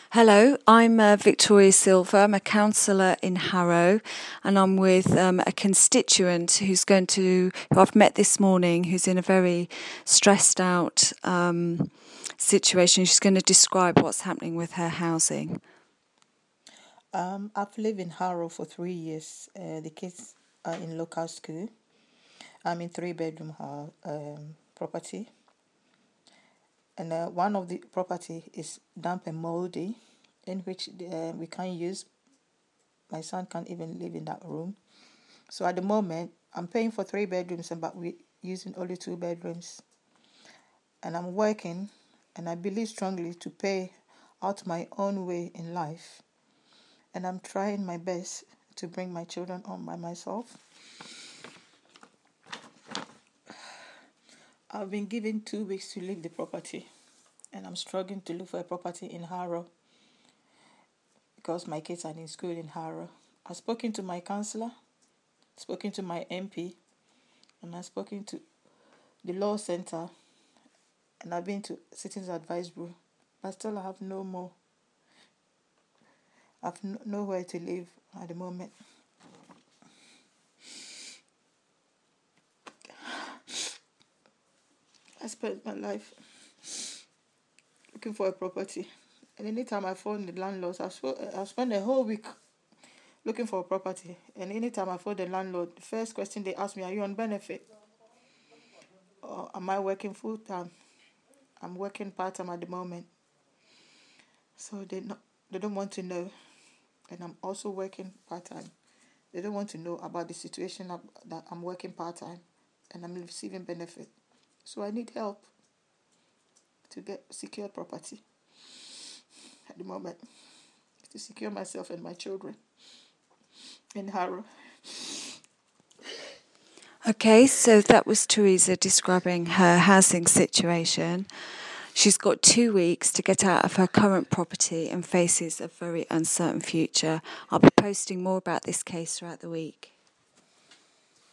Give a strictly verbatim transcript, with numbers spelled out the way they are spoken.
Hello, I'm uh, Victoria Silver. I'm a councillor in Harrow, and I'm with um, a constituent who's going to, who I've met this morning, who's in a very stressed out um, situation. She's going to describe what's happening with her housing. Um, I've lived in Harrow for three years. Uh, the kids are in local school. I'm in three bedroom hall, um, property. And uh, one of the property is damp and moldy, in which uh, we can't use. My son can't even live in that room. So at the moment, I'm paying for three bedrooms, but we're using only two bedrooms. And I'm working, and I believe strongly to pay out my own way in life. And I'm trying my best to bring my children on by myself. I've been given two weeks to leave the property, and I'm struggling to look for a property in Harrow because my kids are in school in Harrow. I've spoken to my councillor, spoken to my M P, and I've spoken to the law centre, and I've been to Citizens Advice Bureau, but still I have no more. I have no, nowhere to live at the moment. I spent my life looking for a property, and anytime I phone the landlords, I've, sp- I've spent a whole week looking for a property, and anytime I phone the landlord, the first question they ask me, are you on benefit? Or am I working full time? I'm working part time at the moment. So they not, they don't want to know. And I'm also working part time. They don't want to know about the situation of, that I'm working part time and I'm receiving benefit. So I need help to get secure property at the moment, to secure myself and my children in Harrow. Okay, so that was Teresa describing her housing situation. She's got two weeks to get out of her current property and faces a very uncertain future. I'll be posting more about this case throughout the week.